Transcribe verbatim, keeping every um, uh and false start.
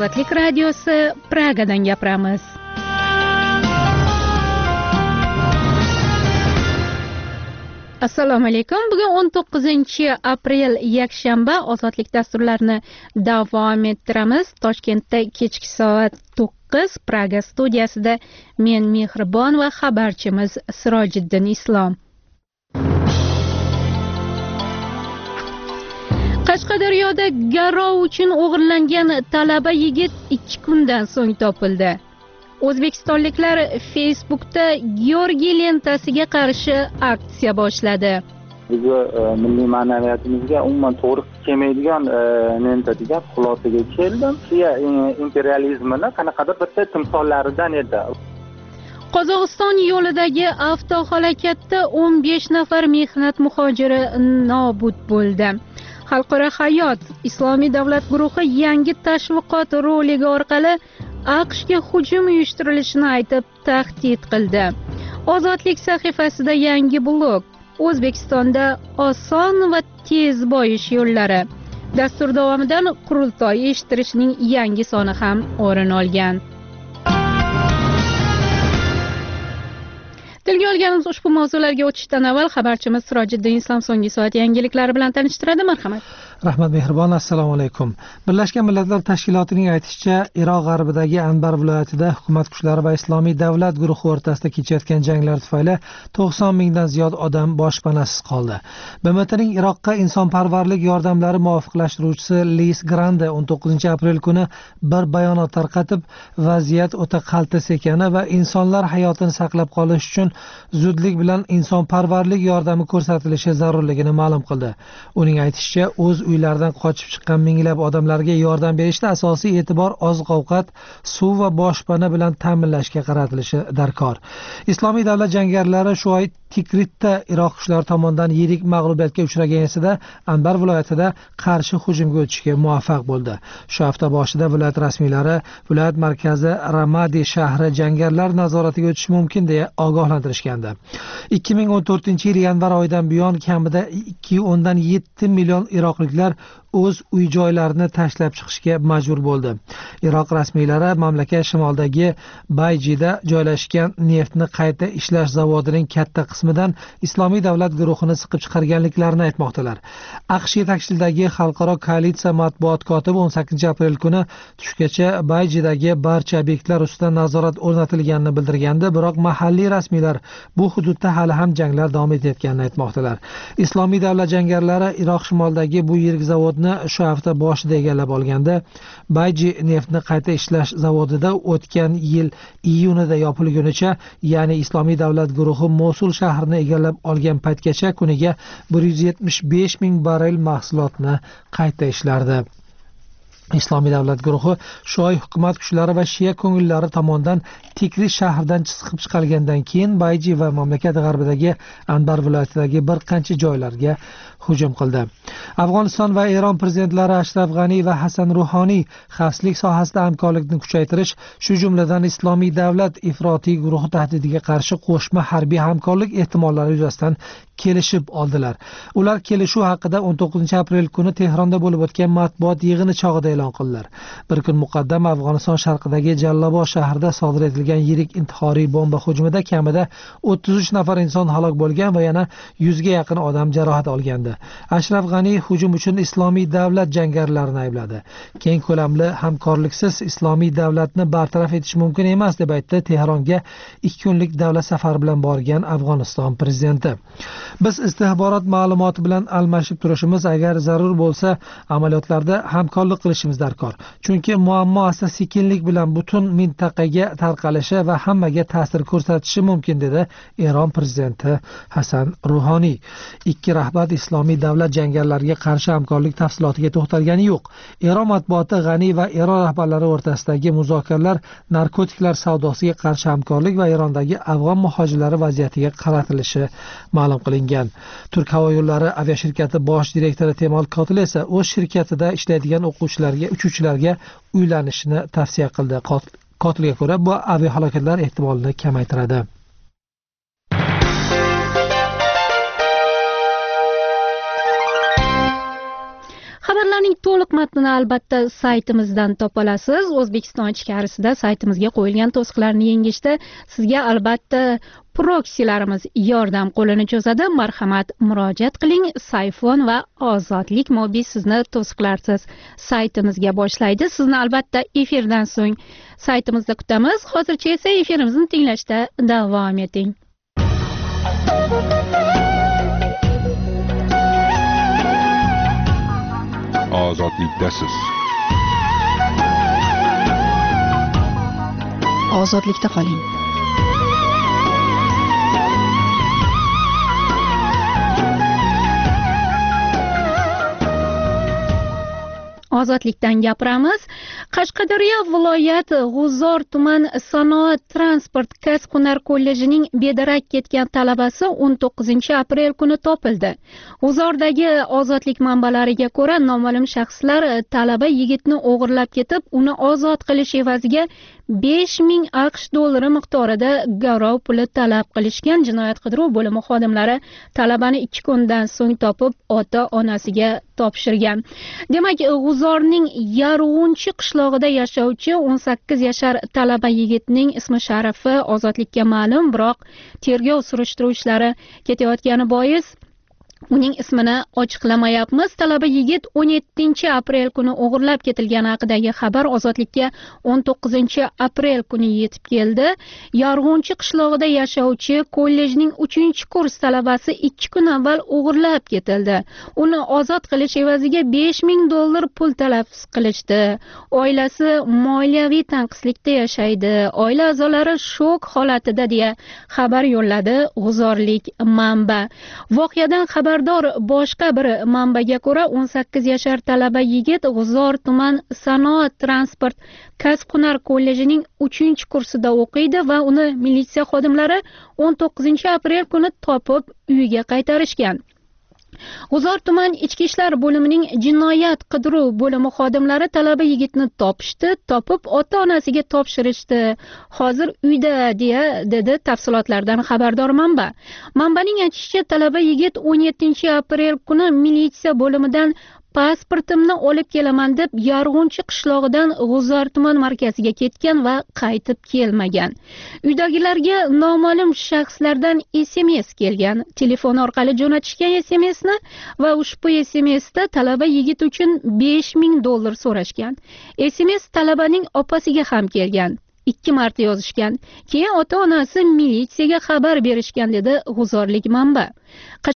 Ozodlik radiosi, Pragadan gapiramiz. Assalomu alaykum. Bugun o'n to'qqizinchi aprel yakshanba. Ozodlik dasturlarini davom ettiramiz. Toshkentda kechki soat to'qqiz, Praga studiyasida men Mehribon va xabarchimiz Sirojiddin Islom. Qashqadaryoda garov uchun o'g'irlangan talaba yigit ikki kundan so'ng topildi. O'zbekistonliklar Facebookda Georgiy lentasiga qarshi aksiya boshladi. Bizni milliy ma'naviyatimizga umuman to'g'ri kelmaydigan lenta degan xulosaga keldim. Rossiya imperializmini qanaqadir bitta timsollaridan edi. Qozog'iston yo'lidagi avtohalokatda o'n besh nafar mehnat muhojiri nobud bo'ldi. Xalqaro hayot Islomiy davlat guruhi yangi tashviqot roligi orqali AQShga hujum uyushtirilishini aytib tahdid qildi. Ozodlik sahifasida yangi blog. O'zbekistonda oson va tez boyish yo'llari. Dastur davomidan qurultoy eshittirishning yangi soni ham o'rin olgan. Tilga olganimiz ushbu mavzularga o'tishdan avval xabarchimiz Sirojiddin Islom so'nggi soat yangiliklari bilan tanishtiradi. Marhamat. Rahmat Mehribon, assalomu alaykum. Birlashgan Millatlar Tashkilotining aytishicha, Iroq g'arbidagi Anbar viloyatida hukumat kuchlari va Islomiy davlat guruhi o'rtasida kechayotgan janglar tufayli to'qson mingdan ziyod odam boshpanasiz qoldi. B M Tning Iroqqa insonparvarlik yordamlari muvofiqlashtiruvchisi Liz Grande o'n to'qqizinchi aprel kuni bir bayonot tarqatib, vaziyat o'ta qaltis ekani va insonlar hayotini saqlab qolish uchun zudlik bilan insonparvarlik yordami ko'rsatilishi zarurligini ma'lum qildi. Uning aytishicha, o'z uylaridan qochib chiqqan minglab odamlarga yordam berishda asosiy e'tibor oziq-ovqat, suv va boshpana bilan ta'minlashga qaratilishi darkor. Islomiy davlat jangarilari shu oy Tikritda Iroq kuchlari tomonidan yirik mag'lubiyatga uchragan esida Anbar viloyatida qarshi hujumga o'tishga muvaffaq bo'ldi. Shu hafta boshida viloyat rasmiylari viloyat markazi Ramadi shahri jangarilar nazoratiga o'tishi mumkin deya ogohlantirishgandi. ikki ming o'n to'rtinchi yil yanvar oyidan buyon kamida ikki nuqta o'ndan yetti million iroqliklar o'z uy-joylarini tashlab chiqishga majbur bo'ldi. Iroq rasmiylari mamlakat shimolidagi Bayjida joylashgan neftni qayta ishlash zavodining katta qismidan Islomiy davlat guruhini siqib chiqarganliklarini aytmoqdalar. AQSh yetakchiligidagi xalqaro koalitsiya matbuot kotibi o'n sakkizinchi aprel kuni tushgacha Bayjidagi barcha obyektlar ustidan nazorat o'rnatilganini bildirgandi, biroq mahalliy rasmiylar bu hududda hali ham janglar davom etayotganini aytmoqdalar. Islomiy davlat jangarilari Iroq shimolidagi bu yirik zavodni shu hafta boshida egallab olganda, Bayji neftni qayta ishlash zavodida o'tgan yil iyunida yopilgunicha, ya'ni Islomiy davlat guruhi Mosul shahrini egallab olgan paytgacha kuniga bir yuz yetmish besh ming barrel mahsulotni qayta ishlardi. Islomiy davlat guruhi shu oy hukumat kuchlari va shiya ko'ngillari tomonidan Tikrit shahridan chiqib chiqilgandan keyin Bayji va mamlakat g'arbidagi Anbar viloyatidagi bir qancha joylarga hujum qildi. Afg'oniston va Eron prezidentlari Ashraf G'ani va Hasan Ruhoniy xavfsizlik sohasida hamkorlikni kuchaytirish, shu jumladan Islomiy davlat ifrotiy guruhi tahdidiga qarshi qo'shma harbiy hamkorlik ehtimollari yuzasidan kelishib oldilar. Ular kelishuv haqida o'n to'qqizinchi aprel kuni Tehronda bo'lib o'tgan matbuot yig'ini chog'ida e'lon qildilar. Bir kun muqaddam Afg'oniston sharqidagi Jallabod shahrida sodir etilgan yirik intihoriy bomba hujumida kamida o'ttiz uch nafar inson halok bo'lgan va yana yuzga yaqin odam jarohat olgandi. Ashraf G'ani hujum uchun Islomiy davlat jangarilarini aybladi. Keng ko'lamli hamkorliksiz Islomiy davlatni bartaraf etish mumkin emas deb aytdi Tehronga ikki kunlik davlat safari bilan borgan Afg'oniston prezidenti. Biz istixborot ma'lumoti bilan almashib turishimiz, agar zarur bo'lsa, amaliyotlarda hamkorlik qilishimiz darkor. Chunki muammo asta sekinlik bilan butun mintaqaga tarqalishi va hammaga ta'sir ko'rsatishi mumkin, dedi Eron prezidenti Hasan Ruhoniy. Ikki rahbar Islomiy davlat jangarilariga qarshi hamkorlik tafsilotiga to'xtalgani yo'q. Eron matbuoti G'ani va Eron rahbarlari o'rtasidagi muzokaralar narkotiklar savdosiga qarshi hamkorlik va Erondagi afg'on muhojirlari vaziyatiga qaratilishi ma'lum qilingan. Turk havo yo'llari aviashirkati bosh direktori Temol Kotil esa o'z shirkatida ishlaydigan o'quvchilarga, uchuvchilarga uylanishni tavsiya qildi. Kotilga ko'ra, bu aviahalokatlar ehtimolini kamaytiradi. Xabarlarning to'liq matnini albatta saytimizdan topa olasiz. O'zbekiston ichkarisida saytimizga qo'yilgan to'siqlarni yengishda sizga albatta proksilarimiz yordam qo'lini cho'zadi. Marhamat, murojaat qiling. Sayfon va Ozodlik mobil sizni to'siqlarsiz saytimizga boshlaydi. Sizni albatta efirdan so'ng saytimizda kutamiz. Hozircha esa efirimizni tinglashda davom eting. Ozodlikdasiz. Ozodlikda qoling. Ozodlikdan gapiramiz. Qashqadaryo viloyat G'uzor tuman sanoat transport kasb-hunar kollejining bedarak ketgan talabasi o'n to'qqizinchi aprel kuni topildi. G'uzordagi ozodlik manbalariga ko'ra, noma'lum shaxslar talaba yigitni o'g'irlab ketib, uni ozod qilish evaziga besh ming aqsh dollari miqdorida garov puli talab qilishgan. Jinoyat qidiruv bo'limi xodimlari talabani ikki kundan so'ng topib, ota-onasiga topshirgan. Demak, G'uzorning Yarg'unchi qishlog'ida yashovchi o'n sakkiz yashar talaba yigitning ismi sharifi ozodlikka ma'lum, biroq tergov surishtiruv ishlari ketayotgani bois uning ismini ochiqlamayapmiz. Talaba yigit o'n yettinchi aprel kuni o'g'irlab ketilgani haqidagi xabar Ozodlikka o'n to'qqizinchi aprel kuni yetib keldi. Yarg'unchi qishlog'ida yashovchi kollejning uchinchi kurs talabasi ikki kun avval o'g'irlab ketildi. Uni ozod qilish evaziga besh ming dollar pul talab qilishdi. Oilasi moliyaviy tanqislikda yashaydi. Oila a'zolari shok holatida deya xabar yo'lladi g'uzorlik manba. Voqeadan xabar boshqa bir manbaga ko'ra, o'n sakkiz yashar talaba yigit G'uzor tuman sanoat transport kasb-hunar kollejining uchinchi kursida o'qiydi va uni militsiya xodimlari o'n to'qqizinchi aprel kuni topib uyiga qaytarishgan. G'uzor tuman ichki ishlar bo'limining jinoyat qidiruv bo'limi xodimlari talaba yigitni topishdi, topib ota-onasiga topshirishdi. Hozir uyda, deya dedi tafsilotlardan xabardor manba. Manbaning aytishicha, talaba yigit o'n yettinchi aprel kuni militsiya bo'limidan pasportimni olib kelaman deb Yarg'unchi qishlog'idan G'uzor tuman markaziga ketgan va qaytib kelmagan. Uydagilarga noma'lum shaxslardan S M S kelgan. Telefon orqali jo'natishgan S M Sni va ushbu S M Sda talaba yigit uchun besh ming dollar so'rashgan. S M S talabaning opasiga ham kelgan. Ikki marta yozishgan. Keyin ota-onasi militsiyaga xabar berishgan, dedi g'uzorlik manba.